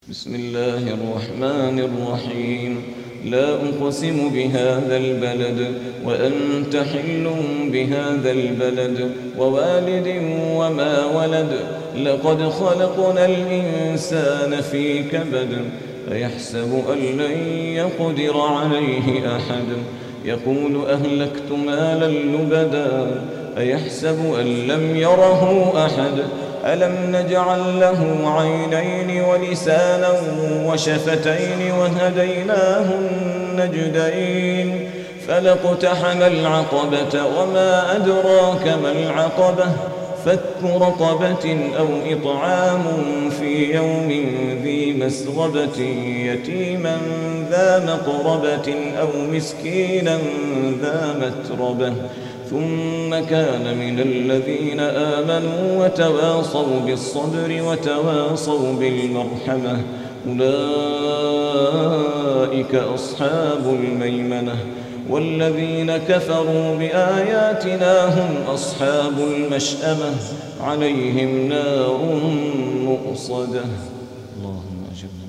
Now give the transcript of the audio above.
بسم الله الرحمن الرحيم. لا أقسم بهذا البلد وأنت حل بهذا البلد ووالد وما ولد. لقد خلقنا الإنسان في كبد أيحسب أن لن يقدر عليه أحد. يقول أهلكت مالا لبدا أيحسب أن لم يره أحد. ألم نجعل له عينين ولسانا وشفتين وهديناه النجدين. فلاقتحم العقبة وما أدراك ما العقبة. فك رقبة أو إطعام في يوم ذي مسغبة يتيما ذا مقربة أو مسكينا ذا متربة ثم كان من الذين آمنوا وتواصوا بالصبر وتواصوا بالمرحمة أولئك أصحاب الميمنة. والذين كفروا بآياتنا هم أصحاب المشأمة عليهم نار مؤصدة. اللهم أجرنا.